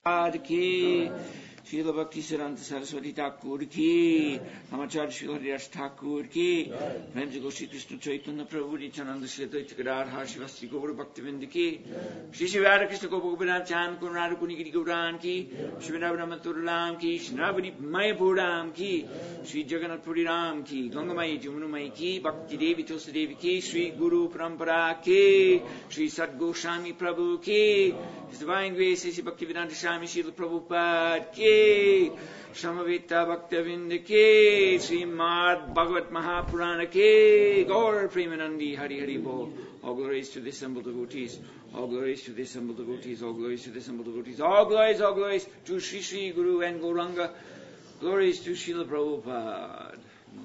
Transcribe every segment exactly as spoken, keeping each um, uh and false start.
की Srila Bhakti Siddhanta Saraswati Thakur ki, Namacharya Srila Haridas Thakur ki, Premji Goshi Krishna Chaitanya Prabhu Nityananda Sri Advaita Gadadhar Shivasti Gaura Bhaktivinda ki, Shri Shri Radha Krishna Gopagopinath Chan Kunrada Kunigiri Gauran ki, Shri Vrindavan Mathuram ki, Shri Navadi Mayapuram ki, Shri Jagannath Puri Ram ki, Gangamai Jamunamai ki, Bhakti Devi Tulsi Devi ki, Shri Guru Parampara ki, Shri Sat Goswami Prabhu ki, His Divine Grace Sri Bhaktivedanta Swami Srila Prabhupada ki, Samavita Bhaktavinda ki, Srimad Bhagavat Mahapurana ki, Gaur Premanandi Hari Hari Bol. All glories to the assembled devotees. All glories to the assembled devotees. All glories to the assembled devotees. All glories, all glories to Sri Sri Guru and Gauranga. Glories to Srila Prabhupada.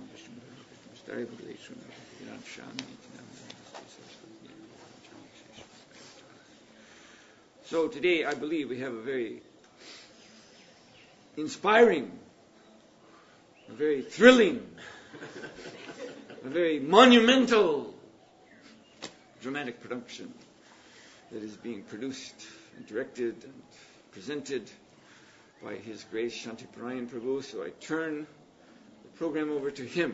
So today I believe we have a very inspiring, a very thrilling, a very monumental dramatic production that is being produced and directed and presented by His Grace Shantiparayan Prabhu. So I turn the program over to him.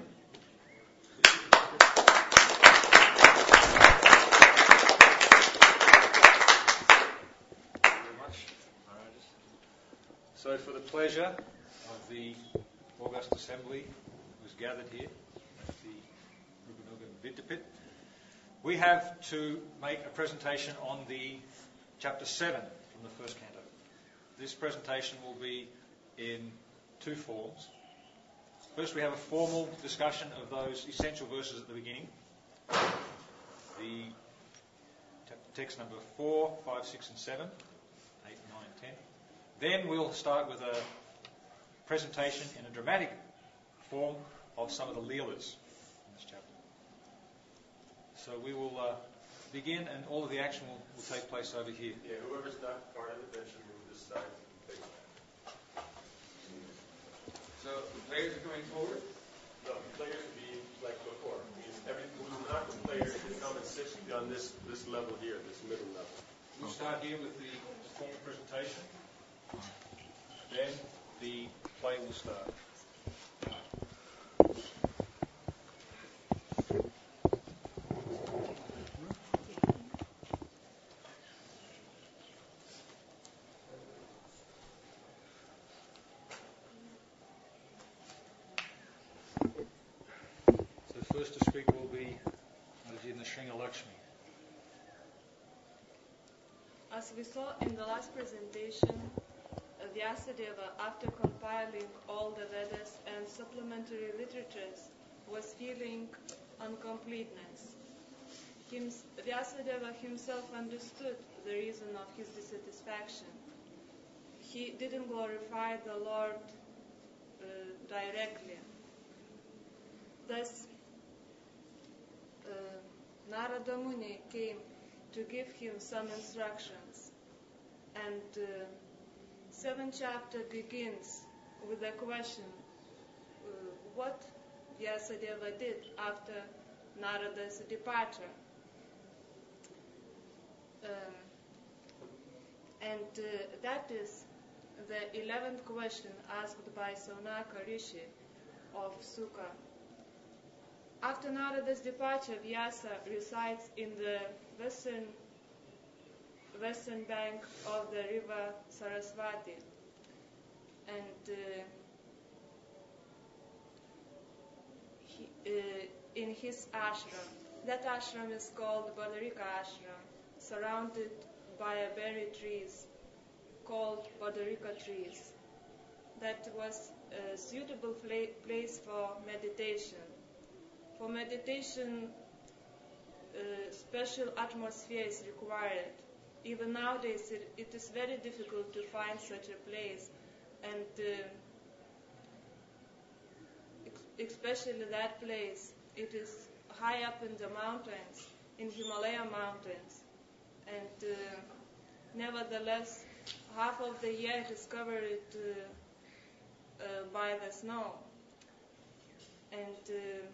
So for the pleasure of the August Assembly who is gathered here at the Rupanuga Vidyapit, we have to make a presentation on the chapter seven from the first canto. This presentation will be in two forms. First, we have a formal discussion of those essential verses at the beginning. The text number four, five, six and seven, eight, nine, ten. Then we'll start with a presentation in a dramatic form of some of the Leelas in this chapter. So we will uh, begin, and all of the action will, will take place over here. Yeah, whoever's not part of it, then should move this side. So the players are coming forward? No, the players will be like before. Every, who's not the player can come and sit on this, this level here, this middle level. We'll start here with the formal presentation. Then the play will start. So first to speak will be Ajina Sringa Lakshmi. As we saw in the last presentation, Vyasadeva, after compiling all the Vedas and supplementary literatures, was feeling uncompleteness. Hims- Vyasadeva himself understood the reason of his dissatisfaction. He didn't glorify the Lord uh, directly. Thus, uh, Narada Muni came to give him some instructions, and uh, seventh chapter begins with a question, uh, what Vyasadeva did after Narada's departure. Um, and uh, that is the eleventh question asked by Saunaka Rishi of Sukha. After Narada's departure, Vyasa resides in the western western bank of the river Saraswati, and uh, he, uh, in his ashram. That ashram is called Badarika Ashram, surrounded by a berry trees called Badarika trees. That was a suitable pla- place for meditation. For meditation, uh, special atmosphere is required. Even nowadays, it, it is very difficult to find such a place, and uh, ex- especially that place, it is high up in the mountains, in Himalaya mountains, and uh, nevertheless, half of the year it is covered uh, uh, by the snow, and uh,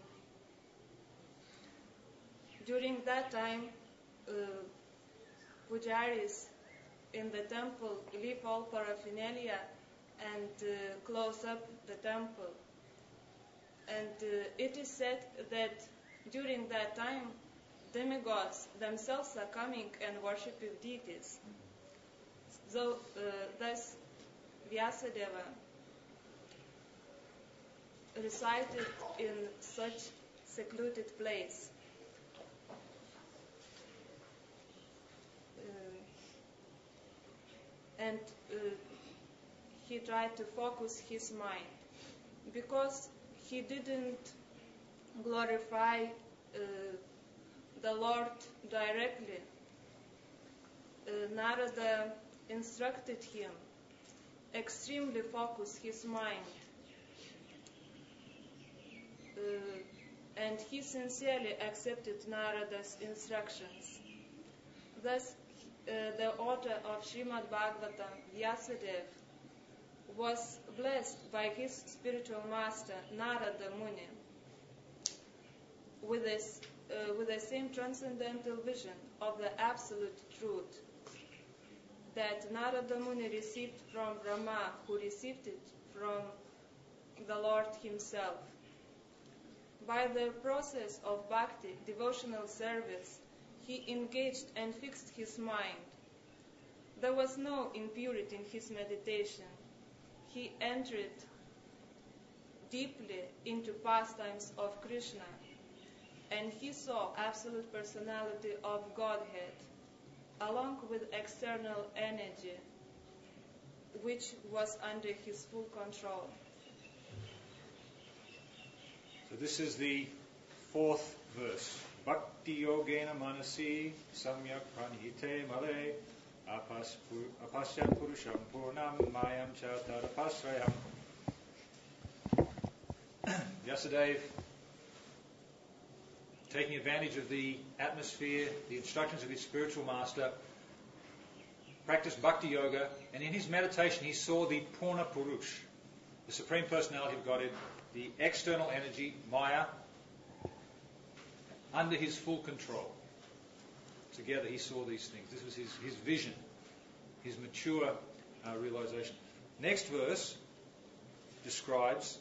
during that time, uh, pujaris in the temple, leave all paraphernalia and uh, close up the temple. And uh, it is said that during that time, demigods themselves are coming and worshiping deities. So uh, thus Vyasadeva resided in such secluded place. Uh, and uh, he tried to focus his mind because he didn't glorify uh, the Lord directly. Uh, Narada instructed him extremely focus his mind, uh, and he sincerely accepted Narada's instructions. Thus, uh, the author of Srimad Bhagavatam, Vyasadeva, was blessed by his spiritual master, Narada Muni, with, this, uh, with the same transcendental vision of the absolute truth that Narada Muni received from Brahma, who received it from the Lord himself. By the process of bhakti, devotional service, he engaged and fixed his mind. There was no impurity in his meditation. He entered deeply into pastimes of Krishna, and he saw absolute personality of Godhead, along with external energy, which was under his full control. So this is the fourth verse. Bhakti yogena manasi samyak pranihite male apasyat purusham purnam mayam cha tadapasrayam. Vyasadeva, taking advantage of the atmosphere, the instructions of his spiritual master, practiced bhakti yoga, and in his meditation he saw the Purna Purush, the Supreme Personality of Godhead, the external energy, Maya, under his full control. Together he saw these things. This was his, his vision, his mature uh, realization. Next verse describes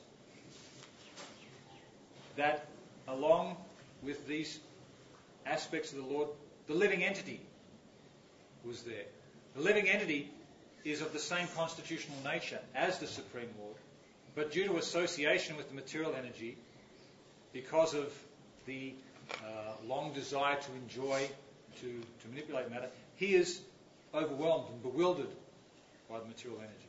that along with these aspects of the Lord, the living entity was there. The living entity is of the same constitutional nature as the Supreme Lord, but due to association with the material energy, because of the uh, long desire to enjoy, to, to manipulate matter, he is overwhelmed and bewildered by the material energy.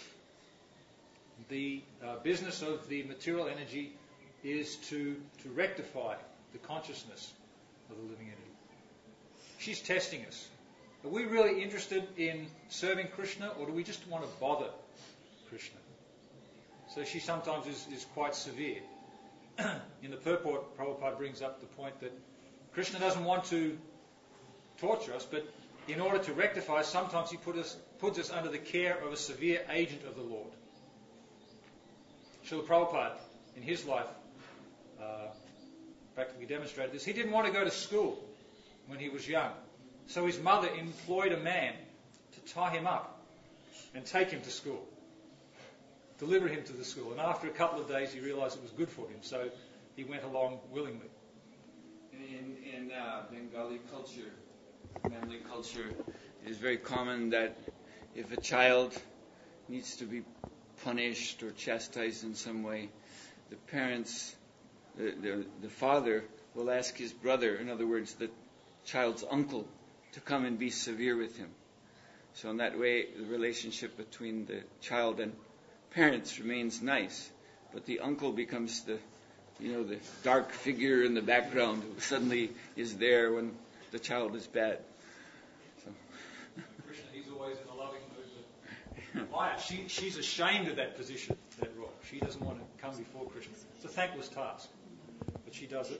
The uh, business of the material energy is to, to rectify the consciousness of the living entity. She's testing us. Are we really interested in serving Krishna, or do we just want to bother Krishna? So she sometimes is, is quite severe. In the purport, Prabhupada brings up the point that Krishna doesn't want to torture us, but in order to rectify, sometimes he put us, puts us under the care of a severe agent of the Lord. Srila Prabhupada, in his life, uh, practically demonstrated this. He didn't want to go to school when he was young, so his mother employed a man to tie him up and take him to school, deliver him to the school. And after a couple of days, he realized it was good for him, so he went along willingly. In, in uh, Bengali culture, family culture, it is very common that if a child needs to be punished or chastised in some way, the parents, the, the, the father will ask his brother, in other words, the child's uncle, to come and be severe with him. So in that way, the relationship between the child and parents remains nice, but the uncle becomes the, you know, the dark figure in the background who suddenly is there when the child is bad. So. Krishna, he's always in a loving mood. Maya, she, she's ashamed of that position, that role. She doesn't want to come before Krishna. It's a thankless task, but she does it.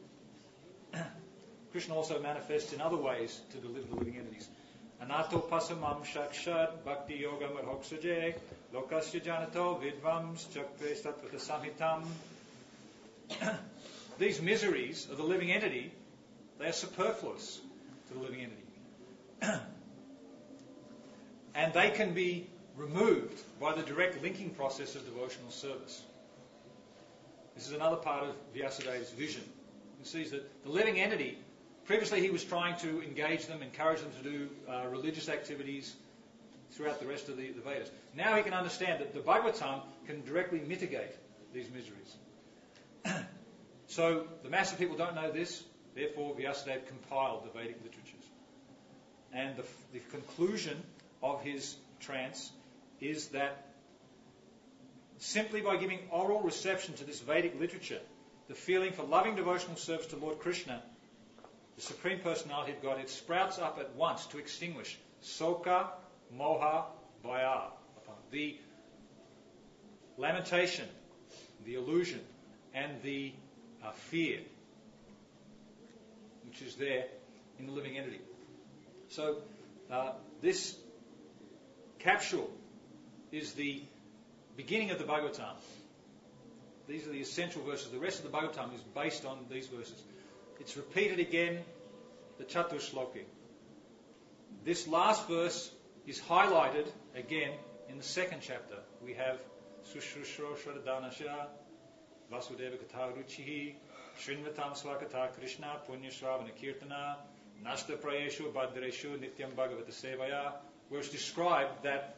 Krishna also manifests in other ways to deliver the living entities. Anato pasamam shakshat bhakti yoga madhoksaje lokasya janato vidvams chakve satvata samhitam. These miseries of the living entity, they are superfluous to the living entity. and they can be removed by the direct linking process of devotional service. This is another part of Vyasadev's vision. He sees that the living entity, previously he was trying to engage them, encourage them to do uh, religious activities throughout the rest of the, the Vedas. Now he can understand that the Bhagavatam can directly mitigate these miseries. So the mass of people don't know this, therefore Vyasadeva compiled the Vedic literatures. And the, the conclusion of his trance is that simply by giving oral reception to this Vedic literature, the feeling for loving devotional service to Lord Krishna, the Supreme Personality of Godhead, sprouts up at once to extinguish Soka, Moha, Bhaya, the lamentation, the illusion, and the uh, fear which is there in the living entity. So uh, this capsule is the beginning of the Bhagavatam. These are the essential verses. The rest of the Bhagavatam is based on these verses. It's repeated again, the Chatur Shloki. This last verse is highlighted again in the second chapter. We have Sushrushro Shradanasha Vasudeva Katha Ruchihi Srinvatam Swakatha Krishna Punya Shravana Kirtana Nasta Prayeshu Bhadreshu Nityam Bhagavata Sevaya, where it's described that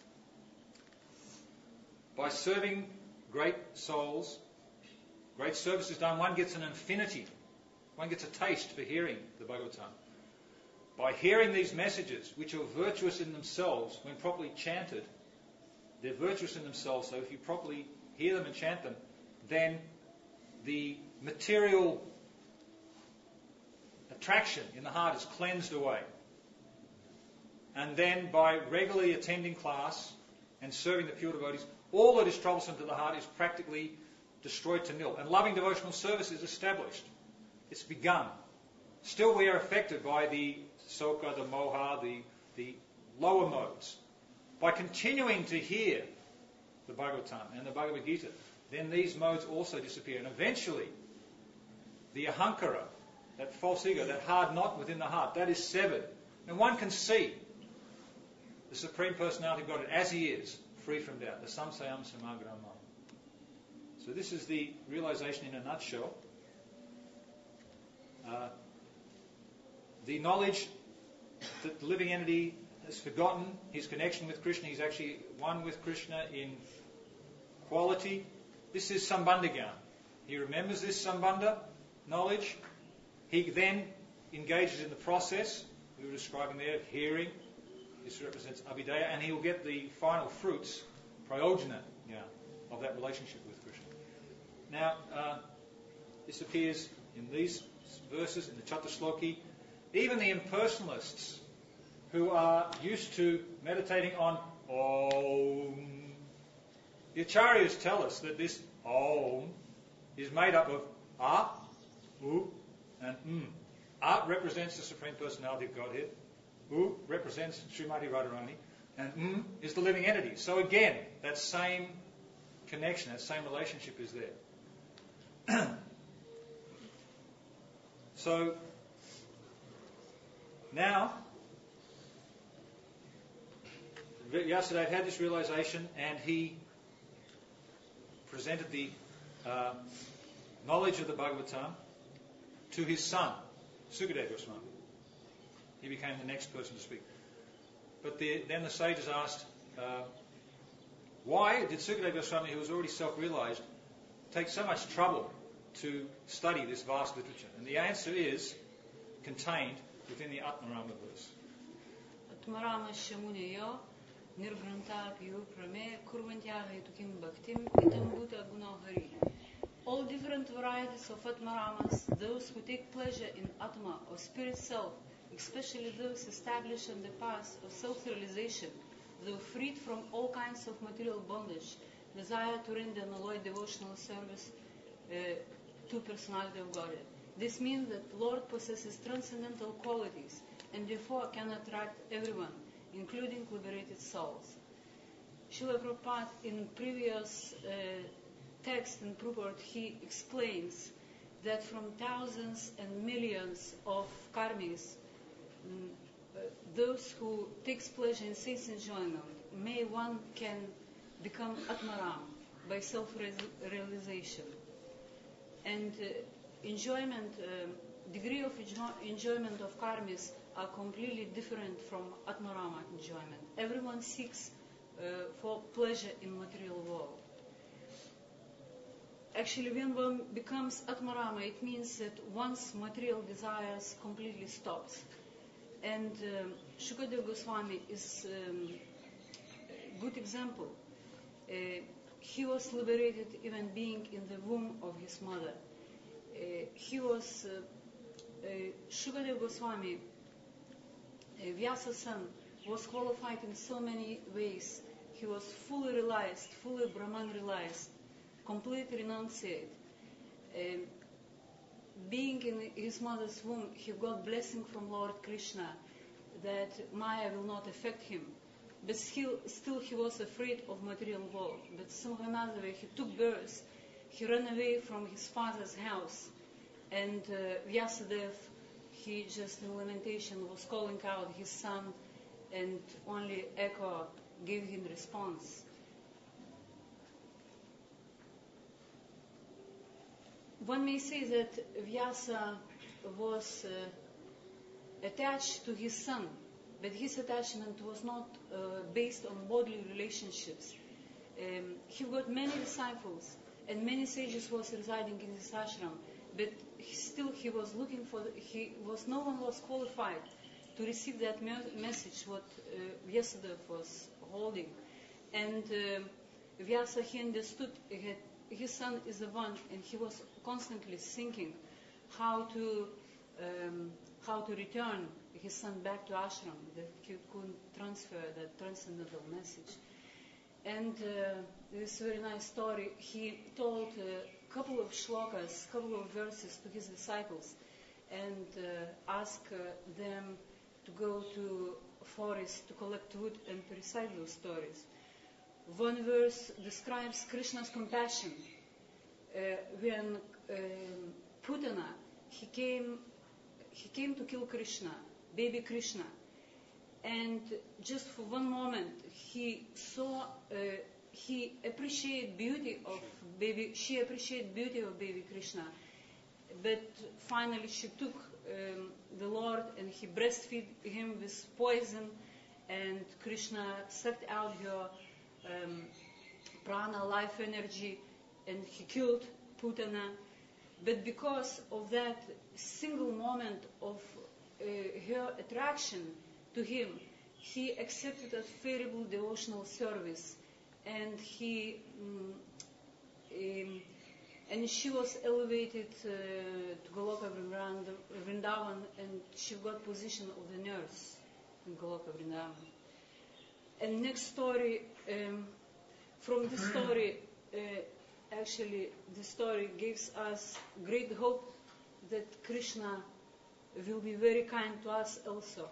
by serving great souls, great service is done, one gets an infinity, one gets a taste for hearing the Bhagavatam. By hearing these messages, which are virtuous in themselves, when properly chanted, they're virtuous in themselves, so if you properly hear them and chant them, then the material attraction in the heart is cleansed away. And then by regularly attending class and serving the pure devotees, all that is troublesome to the heart is practically destroyed to nil. And loving devotional service is established. It's begun. Still we are affected by the Soka, the Moha, the, the lower modes. By continuing to hear the Bhagavatam and the Bhagavad Gita, then these modes also disappear. And eventually, the ahankara, that false ego, that hard knot within the heart, that is severed. And one can see the Supreme Personality of God as He is, free from doubt. The samsayam samagrama. So this is the realization in a nutshell. Uh, the knowledge that the living entity has forgotten his connection with Krishna. He's actually one with Krishna in quality. This is Sambandha. He remembers this Sambandha knowledge. He then engages in the process we were describing there of hearing. This represents Abhidaya, and he will get the final fruits, prayojana, yeah, of that relationship with Krishna. Now, uh, this appears in these verses, in the Chaturshloki. Even the impersonalists who are used to meditating on Om, the Acharyas tell us that this Om is made up of A, U, and M. A represents the Supreme Personality of Godhead. U represents Srimati Radharani, and M is the living entity. So again, that same connection, that same relationship is there. So now, Vyasadeva had this realization, and he presented the uh, knowledge of the Bhagavatam to his son, Sukadeva Goswami. He became the next person to speak. But the, then the sages asked, uh, why did Sukadeva Goswami, who was already self-realized, take so much trouble to study this vast literature? And the answer is contained within the Atmarama verse. Atmarama Shamuneyo Nirgrantapiyu Prame Kurvantyahe Tukim Bhaktim Itambuta Gunahari. All different varieties of Atmaramas, those who take pleasure in Atma or spirit self, especially those established on the path of self-realization, though freed from all kinds of material bondage, desire to render an alloyed devotional service uh, to personality of God. This means that the Lord possesses transcendental qualities and therefore can attract everyone, including liberated souls. Srila Prabhupada, in previous uh, text and purport, he explains that from thousands and millions of karmis, those who takes pleasure in sense enjoyment, may one can become Atmaram by self-realization. And uh, enjoyment, uh, degree of enjo- enjoyment of karmis are completely different from Atmarama enjoyment. Everyone seeks uh, for pleasure in material world. Actually, when one becomes Atmarama, it means that one's material desires completely stops. And um, Shukadeva Goswami is um, a good example. Uh, he was liberated even being in the womb of his mother. Uh, he was, uh, uh, Shukadeva Goswami, uh, Vyasa's son, was qualified in so many ways. He was fully realized, fully Brahman realized, completely renunciate. Uh, being in his mother's womb, he got blessing from Lord Krishna that Maya will not affect him. But still, still he was afraid of material world. But somehow another way, he took birth, he ran away from his father's house, and uh, Vyasadeva, he just in lamentation was calling out his son, and only echo gave him response. One may say that Vyasa was uh, attached to his son, but his attachment was not uh, based on bodily relationships. Um, he got many disciples, and many sages was residing in his ashram, but he, still he was looking for, the, he was, no one was qualified to receive that me- message what uh, Vyasadeva was holding. And uh, Vyasa, he understood that his son is the one, and he was constantly thinking how to um, how to return his son back to ashram, that he could transfer that transcendental message. And uh, this very nice story, he told a couple of shlokas, couple of verses to his disciples, and uh, asked uh, them to go to a forest to collect wood and to recite those stories. One verse describes Krishna's compassion. Uh, when um, Putana, he came, he came to kill Krishna, baby Krishna, and just for one moment he saw, uh, he appreciated beauty of baby, she appreciated beauty of baby Krishna, but finally she took um, the Lord and he breastfed him with poison, and Krishna sucked out her um, prana, life energy, and he killed Putana. But because of that single moment of uh, her attraction to him, he accepted a favorable devotional service, and he um, um, and she was elevated uh, to Goloka Vrindavan, and she got position of the nurse in Goloka Vrindavan. And next story, um, from this story, uh, actually, the story gives us great hope that Krishna will be very kind to us also.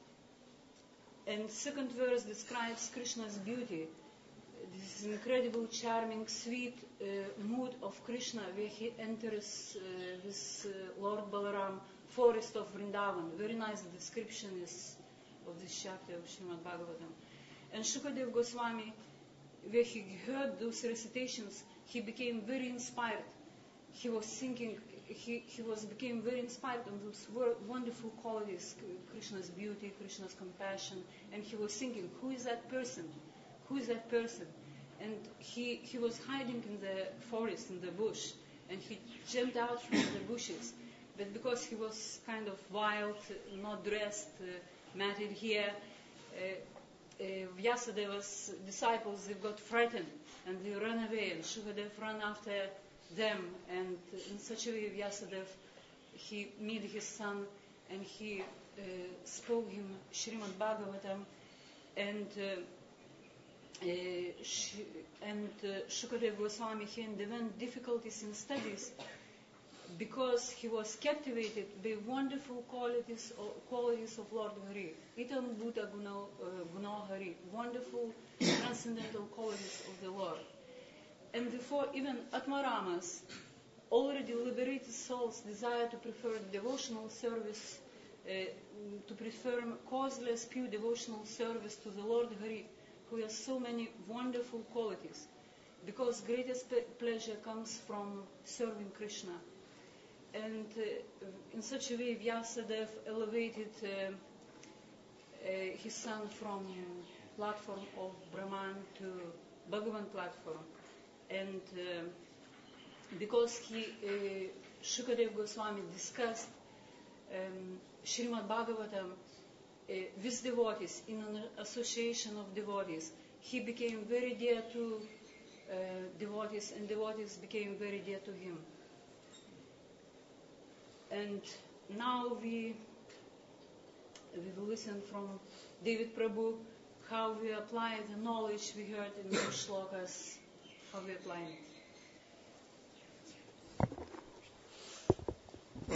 And second verse describes Krishna's beauty. This incredible, charming, sweet uh, mood of Krishna where he enters uh, with uh, Lord Balaram, forest of Vrindavan. Very nice description is of this chapter of Srimad Bhagavatam. And Shukadeva Goswami, where he heard those recitations, he became very inspired. He was thinking, he, he was became very inspired on those wonderful qualities, Krishna's beauty, Krishna's compassion, and he was thinking, who is that person? Who is that person? And he, he was hiding in the forest, in the bush, and he jumped out from the bushes. But because he was kind of wild, not dressed, uh, matted hair, uh, uh, Vyasadeva's disciples, they got frightened, and they ran away, and Shukadeva ran after them, and in such a way Vyasadeva, he met his son, and he uh, spoke him Srimad Bhagavatam, and uh, uh, sh- and uh, Shukadeva Goswami, he underwent difficulties in studies because he was captivated by wonderful qualities of, qualities of Lord Hari. Itam Bhuta Guna, uh, Guna Hari, wonderful transcendental qualities of the Lord. And therefore, even Atmaramas, already liberated souls, desire to prefer devotional service uh, to perform causeless, pure devotional service to the Lord Hari, who has so many wonderful qualities, because greatest pleasure comes from serving Krishna. And uh, in such a way, Vyasadeva elevated uh, uh, his son from platform of Brahman to Bhagavan platform. And uh, because he, uh, Shukadeva Goswami discussed um, Srimad Bhagavatam uh, with devotees, in an association of devotees, he became very dear to uh, devotees, and devotees became very dear to him. And now we we will listen from David Prabhu how we apply the knowledge we heard in the shlokas, how we apply it.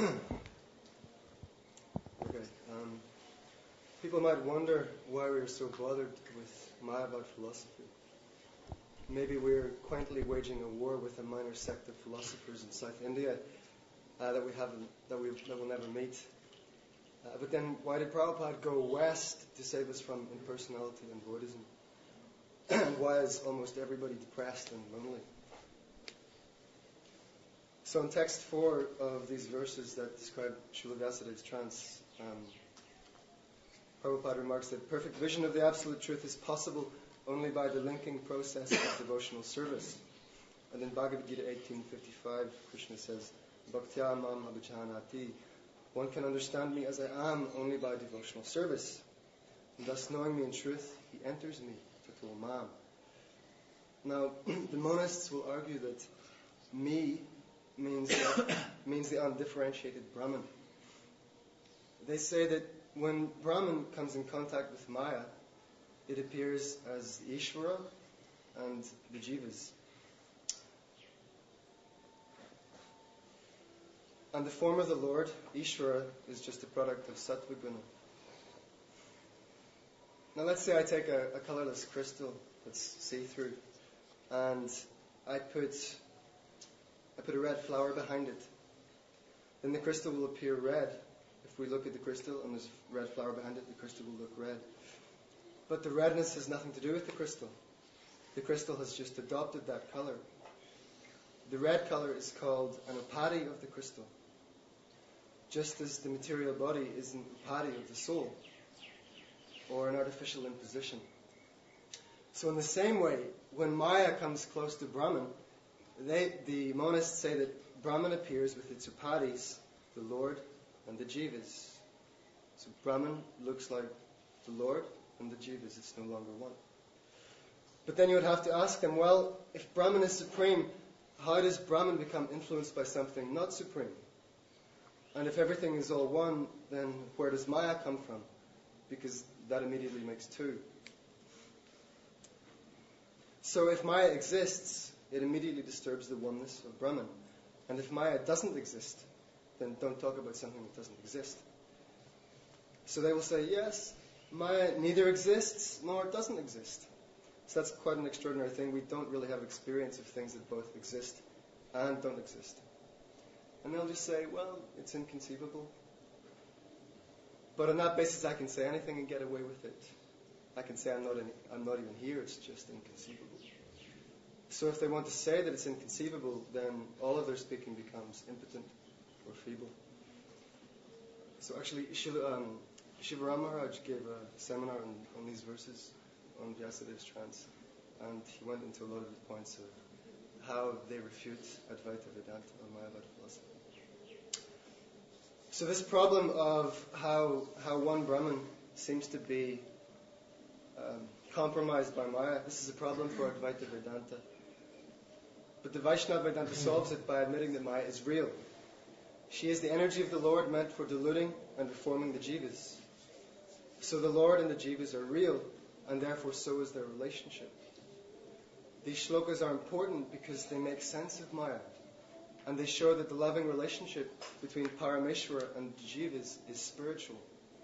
Okay. Um, people might wonder why we're so bothered with Mayavad philosophy. Maybe we're quaintly waging a war with a minor sect of philosophers in South India uh, that we haven't, that we that will never meet. Uh, but then, why did Prabhupada go west to save us from impersonality and Buddhism? And why is almost everybody depressed and lonely? So in text four of these verses that describe Srila Vyasadev's trance, um, Prabhupada remarks that perfect vision of the Absolute Truth is possible only by the linking process of devotional service. And in Bhagavad Gita eighteen fifty-five, Krishna says, Bhaktya mam abhijanati. One can understand me as I am only by devotional service. And thus, knowing me in truth, he enters me, tato mam. Now, the monists will argue that me means the, means the undifferentiated Brahman. They say that when Brahman comes in contact with Maya, it appears as the Ishvara and the Jivas. And the form of the Lord, Ishvara, is just a product of Sattva Guna. Now let's say I take a, a colorless crystal that's see-through, and I put I put a red flower behind it. Then the crystal will appear red. If we look at the crystal and there's a red flower behind it, the crystal will look red. But the redness has nothing to do with the crystal. The crystal has just adopted that color. The red color is called an upadi of the crystal, just as the material body is an upadi of the soul, or an artificial imposition. So in the same way, when Maya comes close to Brahman, they, the monists say that Brahman appears with its upadis, the Lord and the Jivas. So Brahman looks like the Lord and the Jivas. It's no longer one. But then you would have to ask them, well, if Brahman is supreme, how does Brahman become influenced by something not supreme? And if everything is all one, then where does Maya come from? Because that immediately makes two. So if Maya exists, it immediately disturbs the oneness of Brahman. And if Maya doesn't exist, then don't talk about something that doesn't exist. So they will say, yes, Maya neither exists nor doesn't exist. So that's quite an extraordinary thing. We don't really have experience of things that both exist and don't exist. And they'll just say, well, it's inconceivable. But on that basis, I can say anything and get away with it. I can say I'm not, any, I'm not even here, it's just inconceivable. So if they want to say that it's inconceivable, then all of their speaking becomes impotent or feeble. So actually, Shiva, um, Shivaram Maharaj gave a seminar on, on these verses on Vyasadev's trance, and he went into a lot of the points of how they refute Advaita Vedanta or Mayavad philosophy. So this problem of how how one Brahman seems to be um, compromised by Maya, this is a problem for Advaita Vedanta. But the Vaishnava Vedanta solves it by admitting that Maya is real. She is the energy of the Lord meant for deluding and reforming the jivas. So the Lord and the jivas are real, and therefore so is their relationship. These shlokas are important because they make sense of Maya, and they show that the loving relationship between Parameshwara and the jivas is spiritual.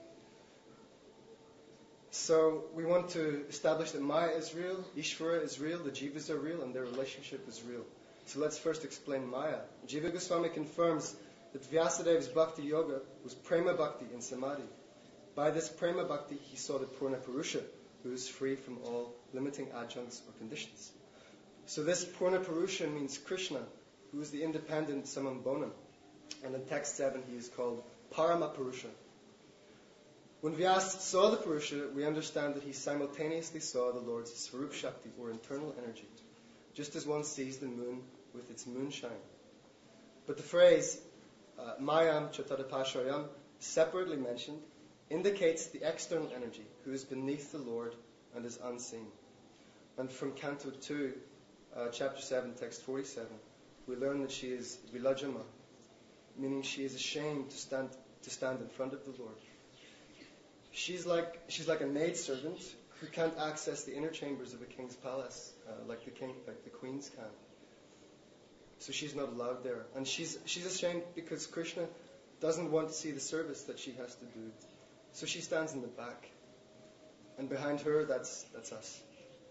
So we want to establish that Maya is real, Ishvara is real, the jivas are real, and their relationship is real. So let's first explain Maya. Jiva Goswami confirms that Vyasadev's Bhakti Yoga was Prema Bhakti in Samadhi. By this Prema Bhakti, he saw the Purna Purusha, who is free from all limiting adjuncts or conditions. So this Purna Purusha means Krishna, who is the independent Samam Bonam. And in text seven, he is called Parama Purusha. When Vyas saw the Purusha, we understand that he simultaneously saw the Lord's Svarup Shakti, or internal energy, just as one sees the moon with its moonshine. But the phrase uh, Mayam Chatadapashayam, separately mentioned, indicates the external energy, who is beneath the Lord and is unseen. And from Canto two, uh, chapter seven, text forty-seven, we learn that she is Vilajama, meaning she is ashamed to stand to stand in front of the Lord. She's like she's like a maidservant who can't access the inner chambers of a king's palace uh, like the king, like the queens can. So she's not allowed there, and she's she's ashamed because Krishna doesn't want to see the service that she has to do. So she stands in the back, and behind her, that's that's us.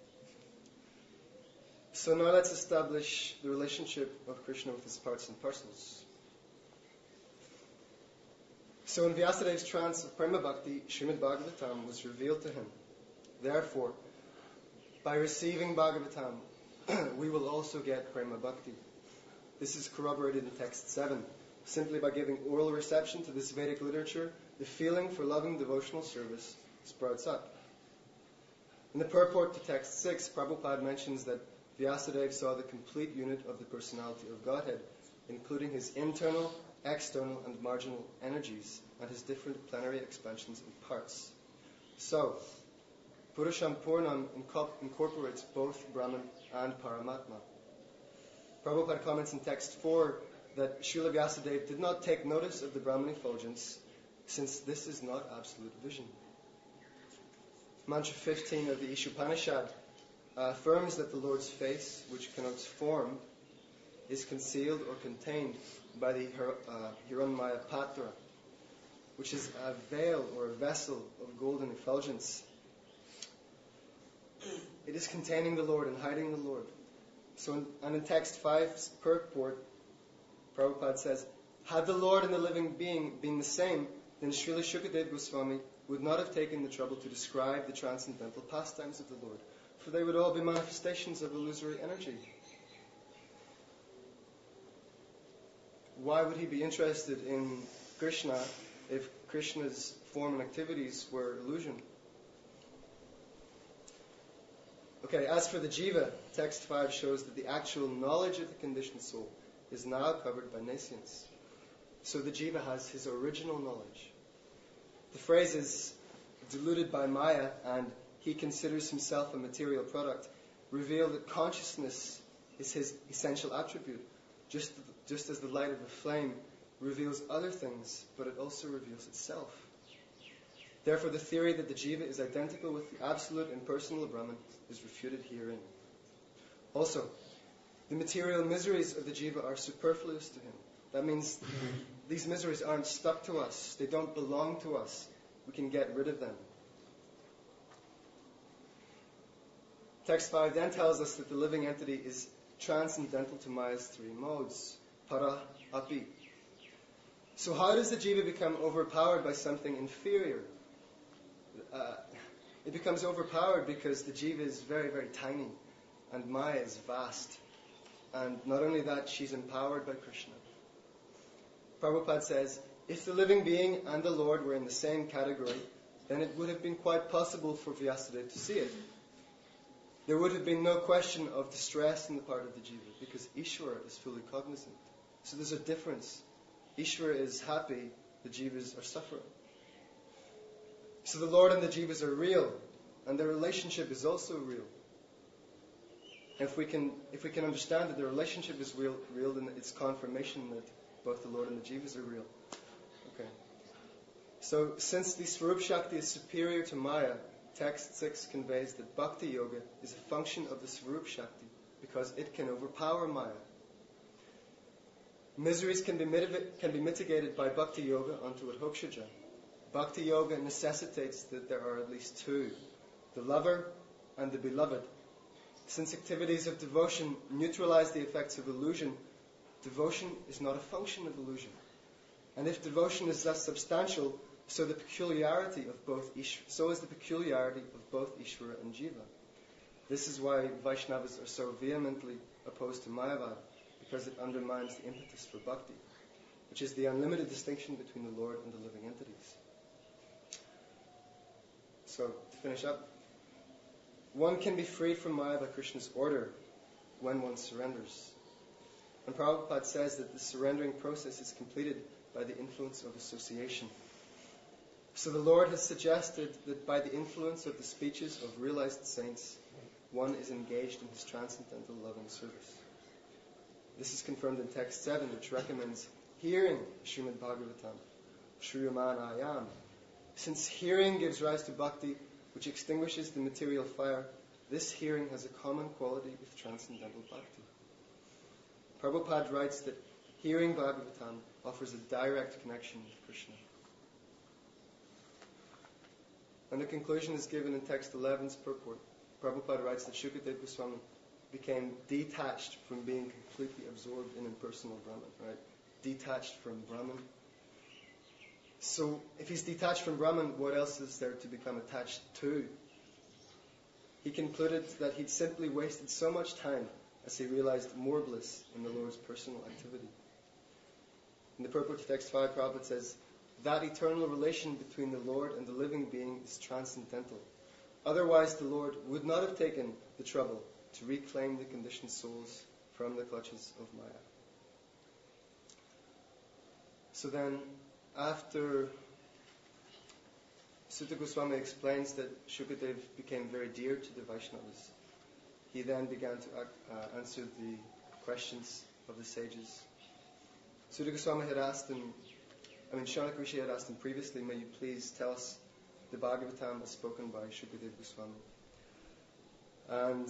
So now let's establish the relationship of Krishna with his parts and parcels. So in Vyasadev's trance of Prema Bhakti, Srimad Bhagavatam was revealed to him. Therefore, by receiving Bhagavatam, we will also get Prema Bhakti. This is corroborated in text seven. Simply by giving oral reception to this Vedic literature, the feeling for loving devotional service sprouts up. In the purport to text six, Prabhupada mentions that Vyasadeva saw the complete unit of the personality of Godhead, including his internal, external, and marginal energies, and his different plenary expansions and parts. So, Purusham Purnam incorporates both Brahman and Paramatma. Prabhupada comments in text four that Srila Vyasadeva did not take notice of the Brahman effulgence, since this is not absolute vision. Mantra fifteen of the Ishopanishad uh, affirms that the Lord's face, which connotes form, is concealed or contained by the uh, Hiranmaya Patra, which is a veil or a vessel of golden effulgence. It is containing the Lord and hiding the Lord. So, in, and in text five's purport, Prabhupada says, had the Lord and the living being been the same, then Srila Shukadeva Goswami would not have taken the trouble to describe the transcendental pastimes of the Lord, for they would all be manifestations of illusory energy. Why would he be interested in Krishna if Krishna's form and activities were illusion? Okay, as for the jiva, text five shows that the actual knowledge of the conditioned soul is now covered by nescience. So the jiva has his original knowledge. The phrase is diluted by Maya and he considers himself a material product reveal that consciousness is his essential attribute, just, just as the light of a flame reveals other things, but it also reveals itself. Therefore, the theory that the jiva is identical with the absolute impersonal Brahman is refuted herein. Also, the material miseries of the jiva are superfluous to him. That means these miseries aren't stuck to us. They don't belong to us. We can get rid of them. Text five then tells us that the living entity is transcendental to Maya's three modes, para, api. So how does the jiva become overpowered by something inferior? Uh, it becomes overpowered because the jiva is very, very tiny and Maya is vast. And not only that, she's empowered by Krishna. Prabhupada says, if the living being and the Lord were in the same category, then it would have been quite possible for Vyasadeva to see it. There would have been no question of distress on the part of the jiva, because Ishvara is fully cognizant. So there's a difference. Ishvara is happy, the jivas are suffering. So the Lord and the jivas are real, and their relationship is also real. If we can, if we can understand that the relationship is real, real, then it's confirmation that both the Lord and the jivas are real. Okay. So since the Svarup Shakti is superior to Maya, text six conveys that Bhakti Yoga is a function of the Svarup Shakti because it can overpower Maya. Miseries can be, mitiv- can be mitigated by Bhakti Yoga onto Adhokshaja. Bhakti Yoga necessitates that there are at least two, the lover and the beloved. Since activities of devotion neutralize the effects of illusion, devotion is not a function of illusion. And if devotion is thus substantial, so the peculiarity of both Ishvara, so is the peculiarity of both Ishvara and Jiva. This is why Vaishnavas are so vehemently opposed to Mayavad, because it undermines the impetus for bhakti, which is the unlimited distinction between the Lord and the living entities. So, to finish up, one can be freed from Maya by Krishna's order when one surrenders. And Prabhupada says that the surrendering process is completed by the influence of association. So the Lord has suggested that by the influence of the speeches of realized saints, one is engaged in his transcendental loving service. This is confirmed in text seven, which recommends hearing Srimad Bhagavatam, Shriyaman Ayam. Since hearing gives rise to bhakti, which extinguishes the material fire, this hearing has a common quality with transcendental bhakti. Prabhupada writes that hearing Bhagavatam offers a direct connection with Krishna. And the conclusion is given in text eleven's purport. Prabhupada writes that Shukadeva Goswami became detached from being completely absorbed in impersonal Brahman, right? Detached from Brahman. So, if he's detached from Brahman, what else is there to become attached to? He concluded that he'd simply wasted so much time as he realized more bliss in the Lord's personal activity. In the purport to text five, Prabhupada says, that eternal relation between the Lord and the living being is transcendental. Otherwise, the Lord would not have taken the trouble to reclaim the conditioned souls from the clutches of Maya. So then, after Sutta Goswami explains that Shukadev became very dear to the Vaishnavas, he then began to uh, answer the questions of the sages. Sutta Goswami had asked him, I mean, Shaunak Rishi had asked him previously, may you please tell us the Bhagavatam as spoken by Shukadev Goswami. And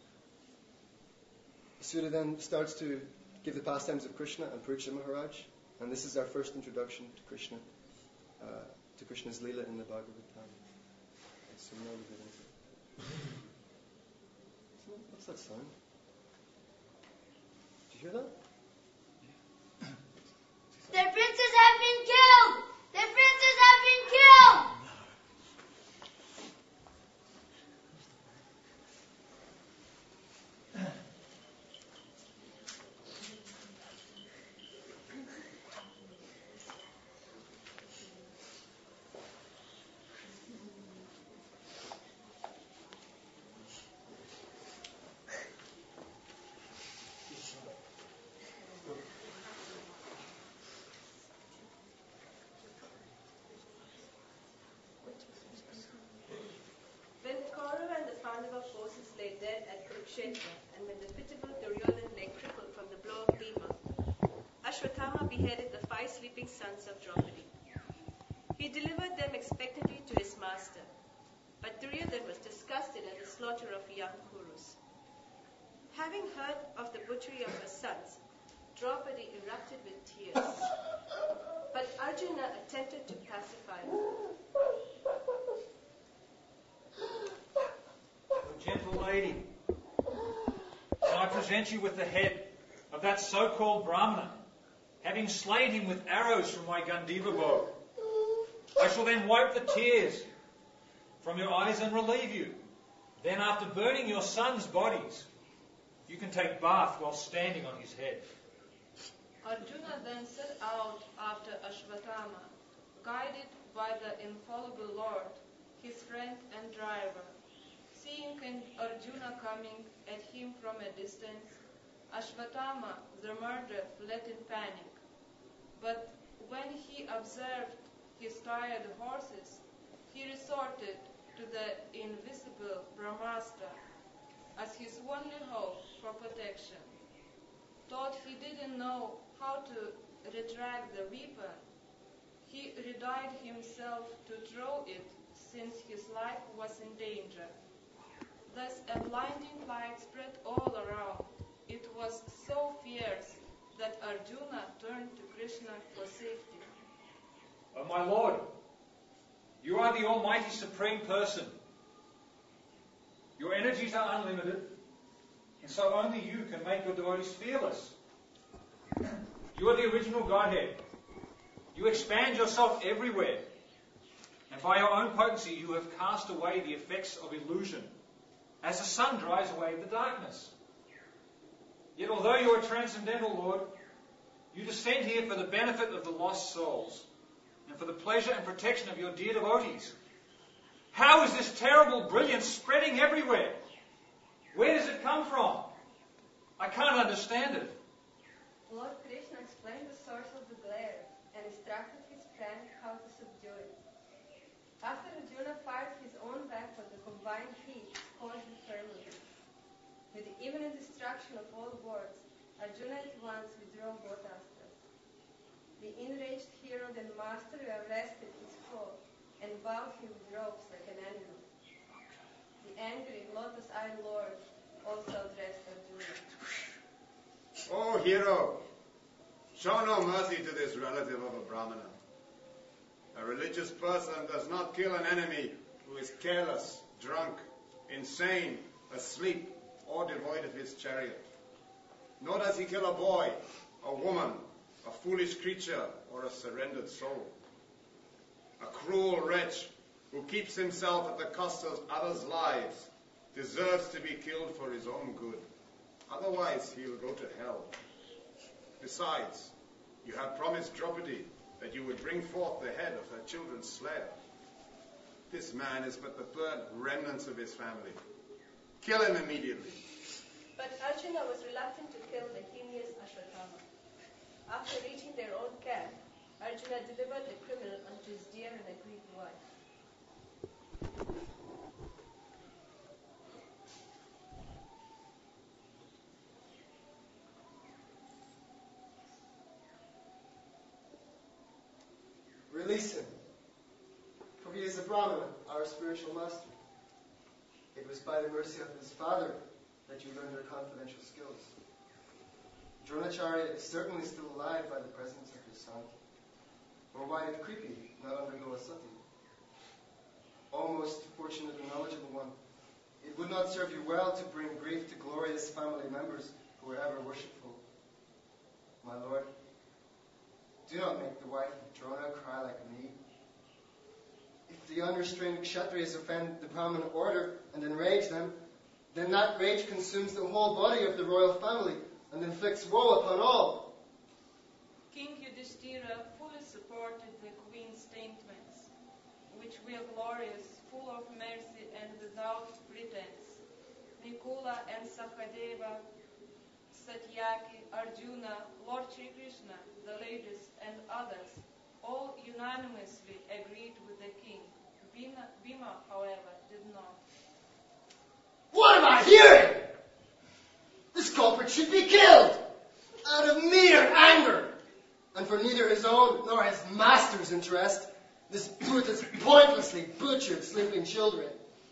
Sutta then starts to give the pastimes of Krishna and Parikshit Maharaj, and this is our first introduction to Krishna, uh, to Krishna's Leela in the Bhagavatam. So now we get into it. What's that sound? Did you hear that? Their princes have been killed! Their princes have been killed! Forces lay dead at Kurukshetra, and when the pitiful Duryodhana lay crippled from the blow of Bhima, Ashwatthama beheaded the five sleeping sons of Draupadi. He delivered them expectantly to his master, but Duryodhana was disgusted at the slaughter of young Kurus. Having heard of the butchery of her sons, Draupadi erupted with tears, but Arjuna attempted to pacify her. Gentle lady, and I present you with the head of that so-called Brahmana, having slain him with arrows from my Gandiva bow. I shall then wipe the tears from your eyes and relieve you. Then, after burning your sons' bodies, you can take bath while standing on his head. Arjuna then set out after Ashwatthama, guided by the infallible Lord, his friend and driver. Seeing Arjuna coming at him from a distance, Ashwatthama, the murderer, fled in panic. But when he observed his tired horses, he resorted to the invisible Brahmastra as his only hope for protection. Thought he didn't know how to retract the weapon, he readied himself to throw it since his life was in danger. Thus a blinding light spread all around. It was so fierce that Arjuna turned to Krishna for safety. Oh, my Lord, you are the Almighty Supreme Person. Your energies are unlimited, and so only you can make your devotees fearless. You are the original Godhead. You expand yourself everywhere. And by your own potency, you have cast away the effects of illusion, as the sun drives away the darkness. Yet although you are transcendental, Lord, you descend here for the benefit of the lost souls and for the pleasure and protection of your dear devotees. How is this terrible brilliance spreading everywhere? Where does it come from? I can't understand it. Lord Krishna explained the source of the glare and instructed his friend how to subdue it. After Arjuna fired his own weapon, the combined heat scorched the firmament. With the imminent destruction of all worlds, Arjuna at once withdrew both astras. The enraged hero then masterfully arrested his foe and bound him with ropes like an animal. The angry, lotus-eyed Lord also addressed Arjuna. Oh, hero, show no mercy to this relative of a Brahmana. A religious person does not kill an enemy who is careless, drunk, insane, asleep, or devoid of his chariot. Nor does he kill a boy, a woman, a foolish creature, or a surrendered soul. A cruel wretch who keeps himself at the cost of others' lives deserves to be killed for his own good. Otherwise, he will go to hell. Besides, you have promised Draupadi that you would bring forth the head of her children's slayer. This man is but the burnt remnants of his family. Kill him immediately. But Arjuna was reluctant to kill the heinous Ashwatthama. After reaching their own camp, Arjuna delivered the criminal unto his dear and aggrieved wife. Release him, for he is a Brahmana, our spiritual master. It was by the mercy of his father that you learned your confidential skills. Dronacharya is certainly still alive by the presence of his son. Or why did Kripi not undergo a sati? O most fortunate and knowledgeable one, it would not serve you well to bring grief to glorious family members who were ever worshipful. My lord, do not make the wife of Drona cry like me. If the unrestrained Kshatriyas offend the Brahmana order and enrage them, then that rage consumes the whole body of the royal family and inflicts woe upon all. King Yudhishthira fully supported the queen's statements, which were glorious, full of mercy and without pretense. Nikula and Sakadeva, Satyaki, Arjuna, Lord Shri Krishna, the ladies, and others all unanimously agreed with the king. Bhima, Bhima, however, did not. What am I hearing? This culprit should be killed out of mere anger. And for neither his own nor his master's interest, this brute has pointlessly butchered sleeping children.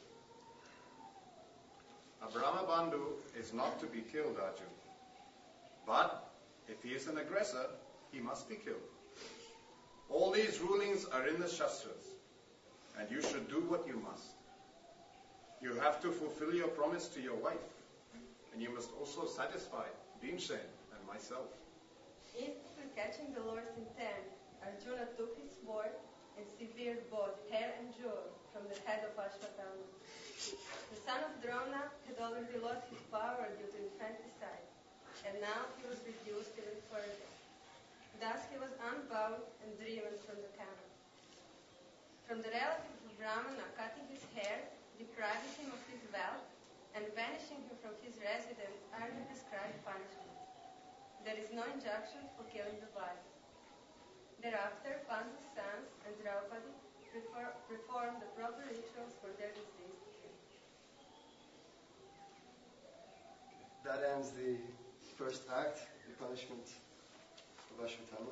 A Brahmabandhu is not to be killed, Arjun. But if he is an aggressor, he must be killed. All these rulings are in the Shastras, and you should do what you must. You have to fulfill your promise to your wife, and you must also satisfy Bhimsen and myself. Instantly catching the Lord's intent, Arjuna took his sword and severed both hair and jaw from the head of Ashwatthama. The son of Drona had already lost his power due to infanticide, and now he was reduced even further. Thus he was unbound and driven from the camp. From the relative of Brahmana, cutting his hair, depriving him of his wealth, and banishing him from his residence are the prescribed punishments. There is no injunction for killing the wife. Thereafter, Pandu's sons and Draupadi performed the proper rituals for their deceased king. That ends the first act, the punishment of Ashwatthama.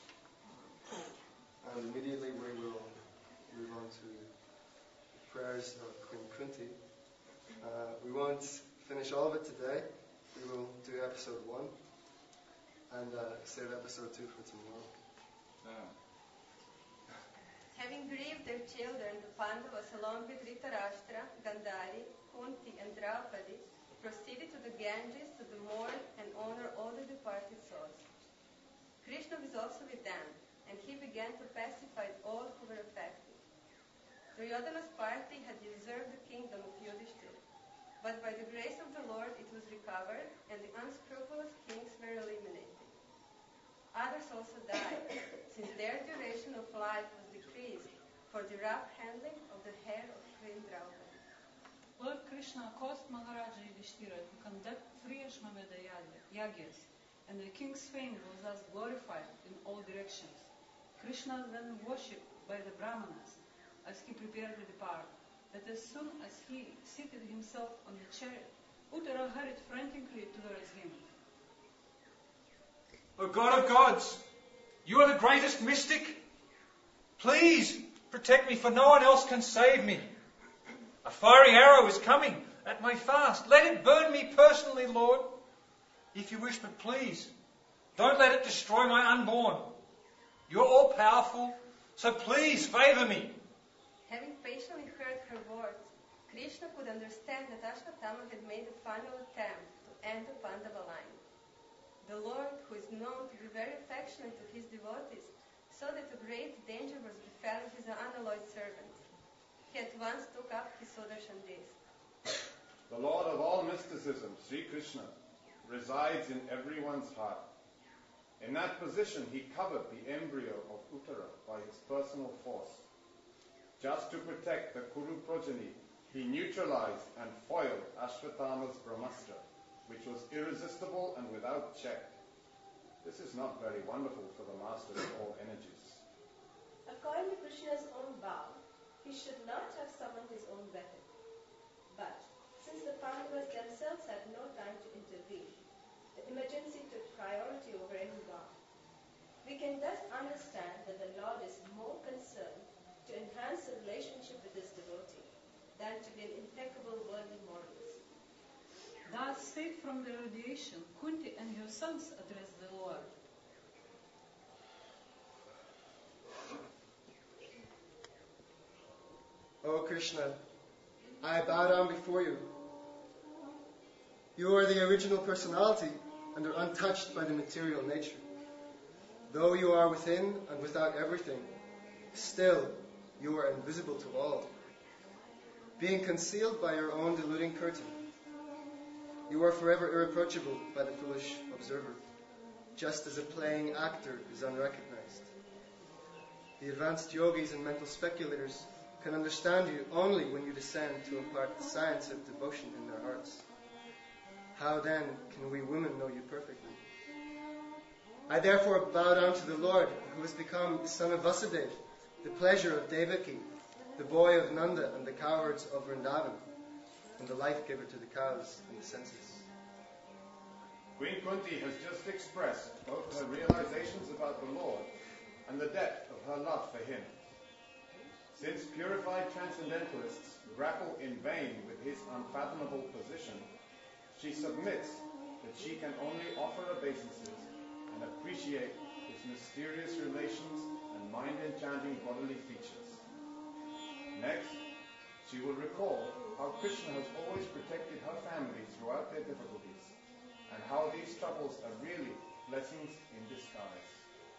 And immediately we will move on to the prayers of Queen Kunti. Uh, we won't finish all of it today. We will do episode one and uh, save episode two for tomorrow. Ah. Having grieved their children, the Pandavas, along with Dhritarashtra, Gandhari, Kunti, and Draupadi, proceeded to the Ganges to mourn and honor all the departed souls. Krishna was also with them, and he began to pacify all who were affected. Duryodhana's party had usurped the kingdom of Yudhishthira, but by the grace of the Lord it was recovered, and the unscrupulous kings were eliminated. Others also died, since their duration of life was decreased for the rough handling of the hair of Queen Draupadi. Lord Krishna caused Maharaja Yudhishthira to conduct three Ashwamedha yagyas, and the king's fame was thus glorified in all directions. Krishna then worshipped by the Brahmanas as he prepared to depart, that as soon as he seated himself on the chariot, Uttara hurried frantically towards him. O God of gods, you are the greatest mystic. Please protect me, for no one else can save me. A fiery arrow is coming at my fast. Let it burn me personally, Lord, if you wish, but please, don't let it destroy my unborn. You're all-powerful, so please favour me. Having patiently heard her words, Krishna could understand that Ashwatthama had made a final attempt to end the Pandava line. The Lord, who is known to be very affectionate to his devotees, saw that a great danger was befalling his unalloyed servant. He at once took up his Sudarshan disc. The Lord of all mysticism, Sri Krishna, resides in everyone's heart. In that position, he covered the embryo of Uttara by his personal force. Just to protect the Kuru progeny, he neutralized and foiled Ashwatthama's Brahmastra, which was irresistible and without check. This is not very wonderful for the master of all energies. According to Krishna's own vow, he should not have summoned his own weapon. But since the Pandavas themselves had no time to intervene, the emergency took priority over any vow. We can thus understand that the Lord is more concerned to enhance the relationship with his devotee than to gain impeccable worldly morals. Thus, safe from the radiation, Kunti and her sons addressed the Lord. O Krishna, I bow down before you. You are the original personality and are untouched by the material nature. Though you are within and without everything, still you are invisible to all. Being concealed by your own deluding curtain, you are forever irreproachable by the foolish observer, just as a playing actor is unrecognized. The advanced yogis and mental speculators can understand you only when you descend to impart the science of devotion in their hearts. How then can we women know you perfectly? I therefore bow down to the Lord, who has become the son of Vasudeva, the pleasure of Devaki, the boy of Nanda and the cowherds of Vrindavan, and the life-giver to the cows and the senses. Queen Kunti has just expressed both her realizations about the Lord and the depth of her love for him. Since purified transcendentalists grapple in vain with his unfathomable position, she submits that she can only offer obeisances and appreciate his mysterious relations and mind-enchanting bodily features. Next, she will recall how Krishna has always protected her family throughout their difficulties, and how these troubles are really blessings in disguise.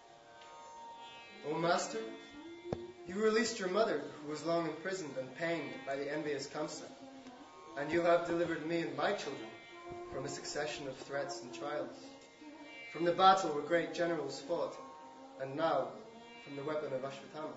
O Master, you released your mother, who was long imprisoned and pained by the envious Kamsa, and you have delivered me and my children from a succession of threats and trials, from the battle where great generals fought, and now from the weapon of Ashwatthama.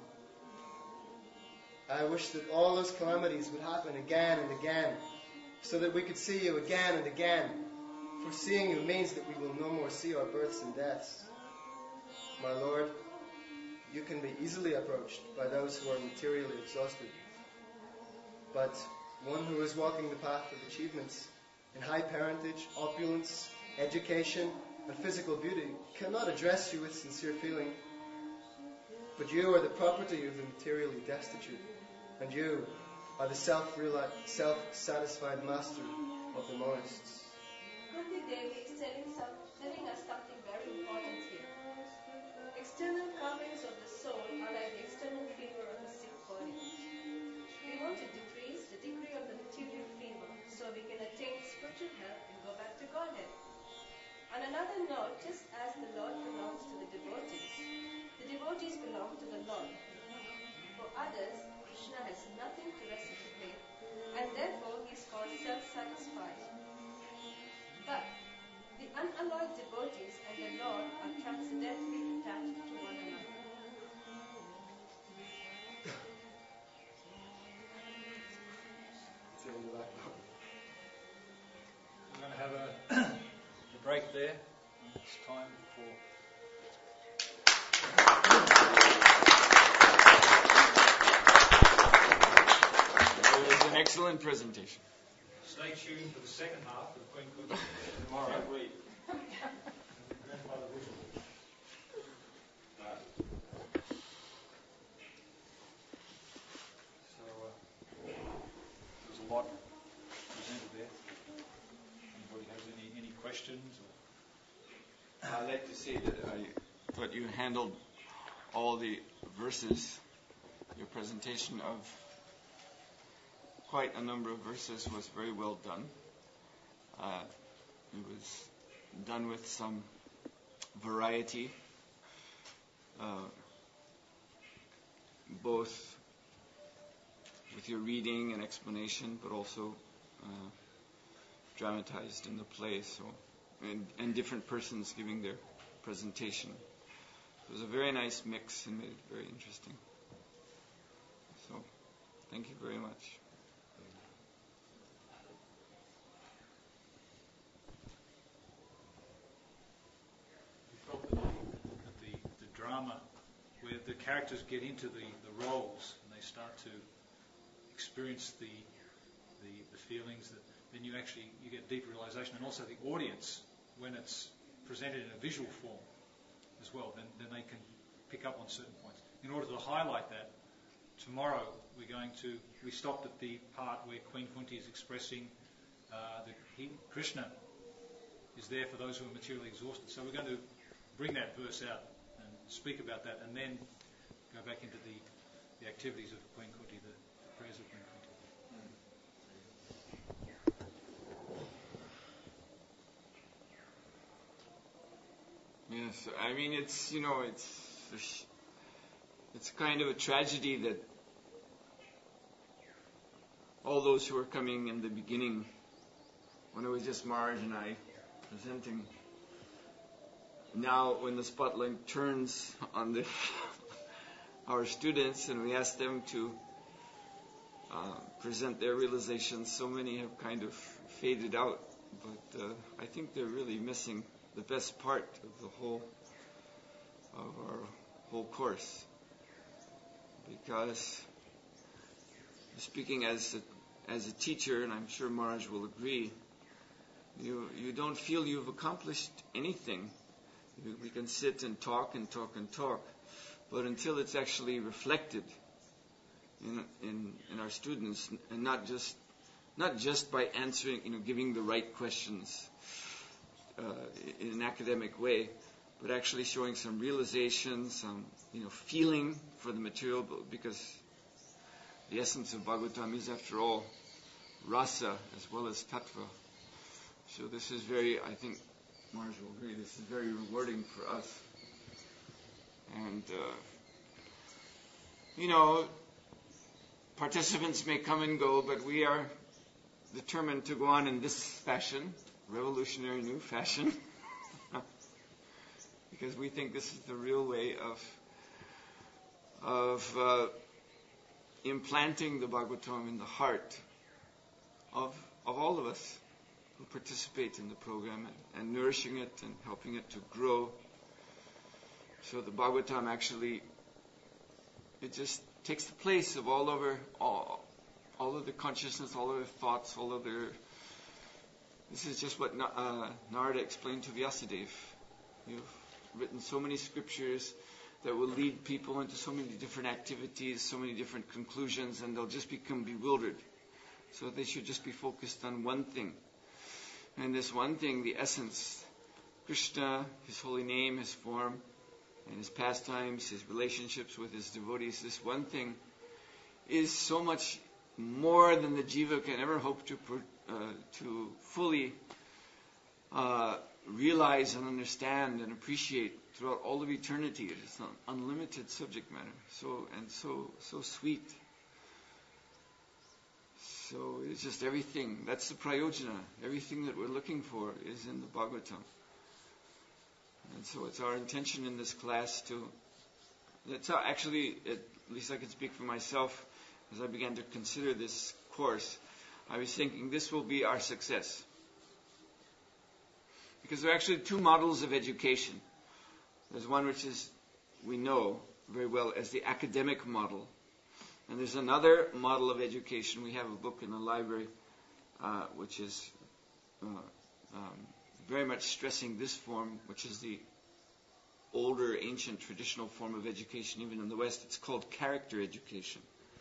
I wish that all those calamities would happen again and again, so that we could see you again and again, for seeing you means that we will no more see our births and deaths. My Lord, you can be easily approached by those who are materially exhausted. But one who is walking the path of achievements in high parentage, opulence, education, and physical beauty cannot address you with sincere feeling. But you are the property of the materially destitute, and you are the self-realized, self-satisfied master of the monists. Kunti Devi is telling, some, telling us something very important here. External coverings of the soul are like the external fever of a sick body. We want to decrease the degree of the material fever so we can attain spiritual health and go back to Godhead. On another note, just as the Lord belongs to the devotees, the The devotees belong to the Lord. For others, Krishna has nothing to reciprocate, and therefore he is called self-satisfied. But the unalloyed devotees and the Lord are transcendently attached to one another. We're going to have a, a break there. It's time for... It was an excellent presentation. Stay tuned for the second half of Queen Kunti tomorrow. Can't wait. Grandfather Bushel. So uh, there's a lot presented there. Anybody has any, any questions? Or? I'd like to say that I thought you handled all the verses, your presentation of quite a number of verses was very well done. Uh, it was done with some variety, uh, both with your reading and explanation, but also uh, dramatized in the play. So, and, and different persons giving their presentation. It was a very nice mix and made it very interesting. So, thank you very much. That the, the drama, where the characters get into the, the roles and they start to experience the, the the feelings, that then you actually you get deep realization, and also the audience, when it's presented in a visual form as well, then, then they can pick up on certain points. In order to highlight that, tomorrow we're going to we stopped at the part where Queen Kunti is expressing uh, that he, Krishna is there for those who are materially exhausted. So we're going to bring that verse out and speak about that, and then go back into the, the activities of Queen Kunti, the, the prayers of Queen Kunti. Yes, I mean it's you know it's it's kind of a tragedy that all those who were coming in the beginning, when it was just Maharaj and I presenting. Now, when the spotlight turns on the our students and we ask them to uh, present their realizations, so many have kind of faded out. But uh, I think they're really missing the best part of the whole of our whole course. Because speaking as a, as a teacher, and I'm sure Maharaj will agree, you you don't feel you've accomplished anything. We can sit and talk and talk and talk, but until it's actually reflected in in, in our students, and not just not just by answering, you know, giving the right questions uh, in an academic way, but actually showing some realization, some you know feeling for the material, because the essence of Bhagavatam is, after all, rasa as well as tattva. So this is very, I think, Maharaj will agree, this is very rewarding for us. And, uh, you know, participants may come and go, but we are determined to go on in this fashion, revolutionary new fashion, because we think this is the real way of of uh, implanting the Bhagavatam in the heart of of all of us who participate in the program, and, and nourishing it and helping it to grow. So the Bhagavatam actually, it just takes the place of all of our, all, all of the consciousness, all of the thoughts, all of their. This is just what uh, Narada explained to Vyasadeva. You've written so many scriptures that will lead people into so many different activities, so many different conclusions, and they'll just become bewildered. So they should just be focused on one thing. And this one thing, the essence, Krishna, His holy name, His form, and His pastimes, His relationships with His devotees, this one thing is so much more than the jiva can ever hope to uh, to fully uh, realize and understand and appreciate throughout all of eternity. It is an unlimited subject matter, so and so so sweet. So it's just everything. That's the prayojana. Everything that we're looking for is in the Bhagavatam. And so it's our intention in this class to. That's how actually, at least I can speak for myself. As I began to consider this course, I was thinking this will be our success. Because there are actually two models of education. There's one which is, we know very well as the academic model. And there's another model of education. We have a book in the library uh, which is uh, um, very much stressing this form, which is the older, ancient, traditional form of education. Even in the West, it's called character education.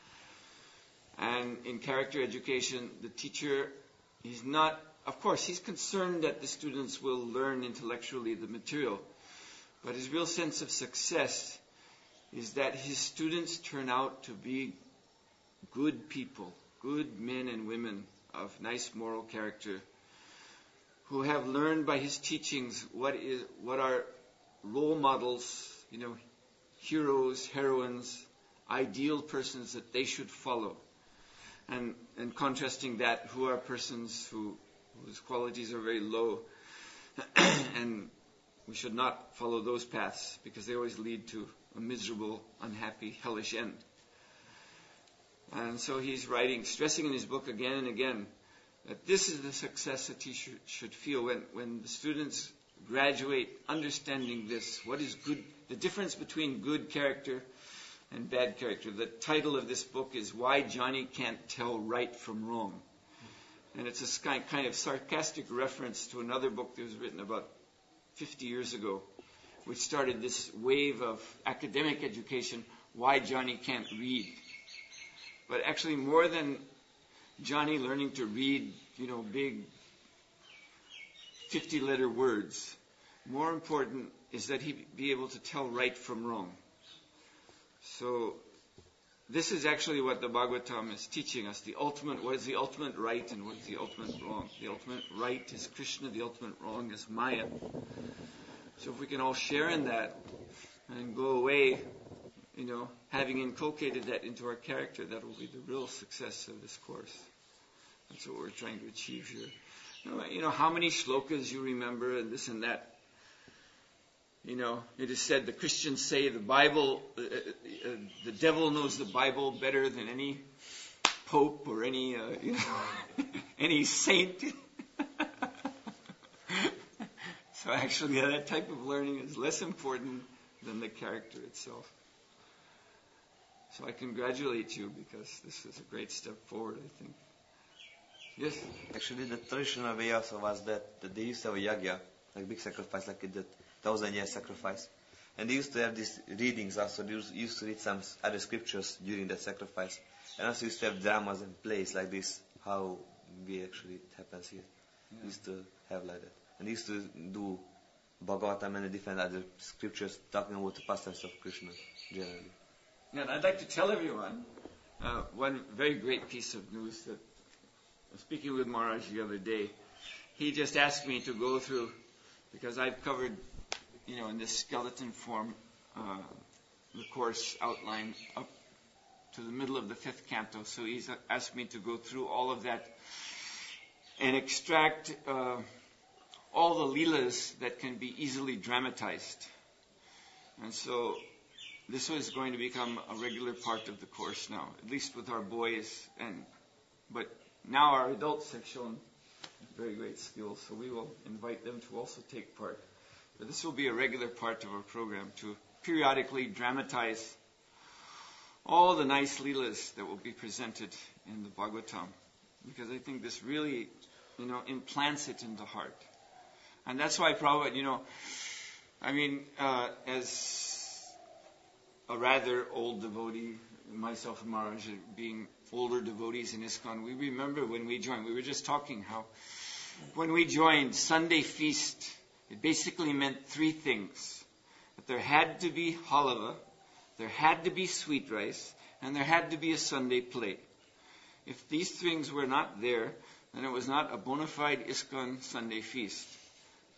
And in character education, the teacher, he's not, of course, he's concerned that the students will learn intellectually the material, but his real sense of success is that his students turn out to be good people, good men and women of nice moral character, who have learned by his teachings what is what are role models, you know, heroes, heroines, ideal persons that they should follow. And, and contrasting that, who are persons who, whose qualities are very low. And we should not follow those paths because they always lead to a miserable, unhappy, hellish end. And so he's writing, stressing in his book again and again, that this is the success that he should, should feel when, when the students graduate understanding this. What is good, the difference between good character and bad character. The title of this book is Why Johnny Can't Tell Right from Wrong. And it's a kind of sarcastic reference to another book that was written about fifty years ago, which started this wave of academic education, Why Johnny Can't Read. But actually more than Johnny learning to read, you know, big fifty-letter words, more important is that he be able to tell right from wrong. So this is actually what the Bhagavatam is teaching us. The ultimate, what is the ultimate right and what is the ultimate wrong? The ultimate right is Krishna, the ultimate wrong is Maya. So if we can all share in that and go away, you know, having inculcated that into our character, that will be the real success of this course. That's what we're trying to achieve here. You know, you know how many shlokas you remember and this and that. You know, it is said, the Christians say the Bible, uh, uh, the devil knows the Bible better than any pope or any, uh, you know, any saint. So actually, yeah, that type of learning is less important than the character itself. So I congratulate you because this is a great step forward, I think. Yes? Actually, the traditional way also was that, that they used to have a yagya, like big sacrifice, like the thousand year sacrifice. And they used to have these readings also. They used to read some other scriptures during that sacrifice. And also used to have dramas and plays like this, how we actually, it happens here. Yeah. Used to have like that. And they used to do Bhagavatam and different other scriptures talking about the pastimes of Krishna, generally. Yeah, and I'd like to tell everyone uh, one very great piece of news that, speaking with Maharaj the other day, he just asked me to go through, because I've covered, you know, in this skeleton form, uh, the course outline up to the middle of the fifth canto. So he's asked me to go through all of that and extract uh, all the leelas that can be easily dramatized. And so this was going to become a regular part of the course now, at least with our boys. And but now our adults have shown very great skills, so we will invite them to also take part. But this will be a regular part of our program, to periodically dramatize all the nice leelas that will be presented in the Bhagavatam, because I think this really, you know, implants it in the heart. And that's why Prabhupada, you know, I mean, uh, as a rather old devotee, myself and Maharaj being older devotees in ISKCON, we remember when we joined, we were just talking how when we joined Sunday Feast, it basically meant three things. That there had to be halava, there had to be sweet rice, and there had to be a Sunday play. If these things were not there, then it was not a bona fide ISKCON Sunday Feast.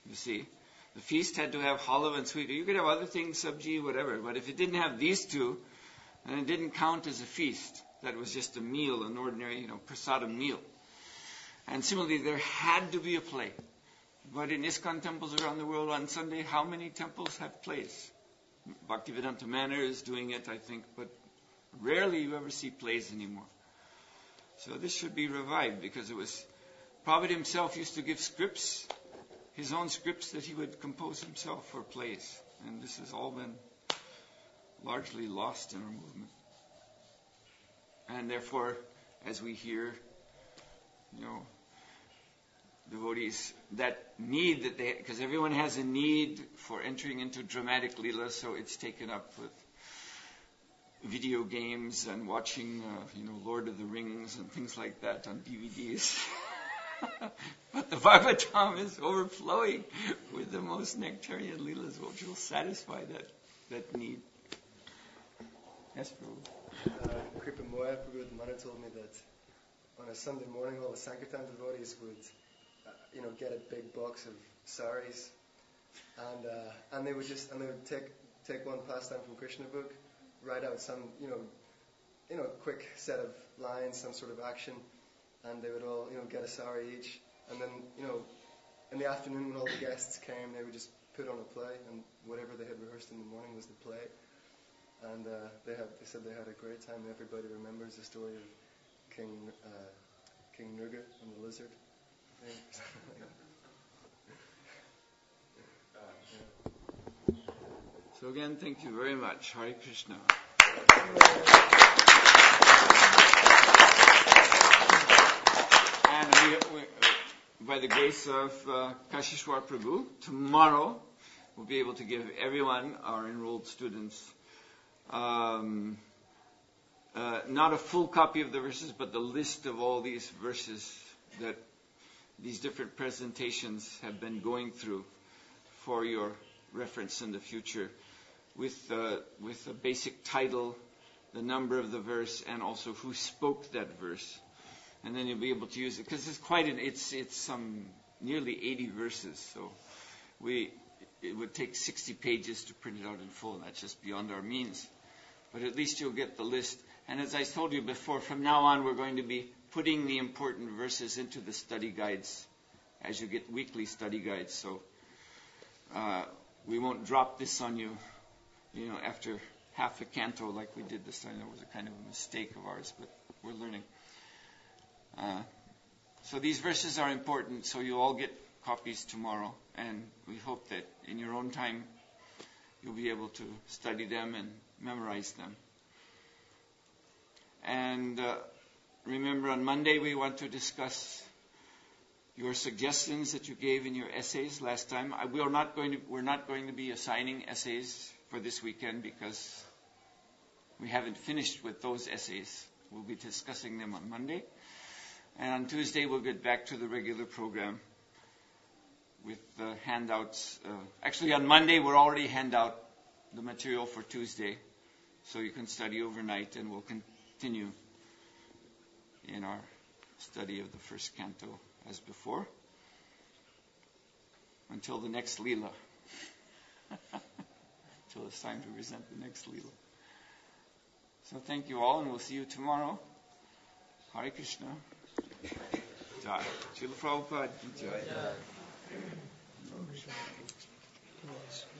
You see, the feast had to have challah and sweet. You could have other things, sabji, whatever. But if it didn't have these two, then it didn't count as a feast. That was just a meal, an ordinary, you know, prasadam meal. And similarly, there had to be a play. But in ISKCON temples around the world on Sunday, how many temples have plays? Bhaktivedanta Manor is doing it, I think, but rarely you ever see plays anymore. So this should be revived, because it was, Prabhupada himself used to give scripts, his own scripts that he would compose himself for plays. And this has all been largely lost in our movement. And therefore, as we hear, you know, devotees, that need that they, because everyone has a need for entering into dramatic leela, so it's taken up with video games and watching, uh, you know, Lord of the Rings and things like that on D V Ds. But the Bhagavatam is overflowing with the most nectarian leelas, which will satisfy that, that need. Yes, Prabhu. Uh, Kripa Moya Prabhu Manu told me that on a Sunday morning all the Sankirtan devotees would, uh, you know, get a big box of saris, and uh, and they would just and they would take take one pastime from Krishna book, write out some, you know, you know, quick set of lines, some sort of action, and they would all, you know, get a sari each, and then, you know, in the afternoon when all the guests came, they would just put on a play, and whatever they had rehearsed in the morning was the play. And uh, they had, they said they had a great time. Everybody remembers the story of King uh, King Nrga and the lizard. I think. uh, yeah. So again, thank you very much. Hare Krishna. And we, we, by the grace of uh, Kashishwar Prabhu, tomorrow we'll be able to give everyone, our enrolled students, Um, uh, not a full copy of the verses, but the list of all these verses that these different presentations have been going through for your reference in the future, with uh, with a basic title, the number of the verse, and also who spoke that verse, and then you'll be able to use it, because it's quite an it's it's some nearly eighty verses, so we it would take sixty pages to print it out in full, and that's just beyond our means. But at least you'll get the list. And as I told you before, from now on we're going to be putting the important verses into the study guides as you get weekly study guides. So uh, we won't drop this on you, you know, after half a canto like we did this time. That was a kind of a mistake of ours, but we're learning. Uh, so these verses are important, so you all get copies tomorrow. And we hope that in your own time you'll be able to study them and memorize them. And uh, remember, on Monday we want to discuss your suggestions that you gave in your essays last time. I, we are not going to, we're not going to be assigning essays for this weekend because we haven't finished with those essays. We'll be discussing them on Monday. And on Tuesday we'll get back to the regular program with uh, handouts. Uh, actually, on Monday we'll already hand out the material for Tuesday, so you can study overnight, and we'll continue in our study of the first canto as before until the next Leela. Until it's time to present the next Leela. So thank you all, and we'll see you tomorrow. Hare Krishna. Jai. Srila Prabhupada. Jai.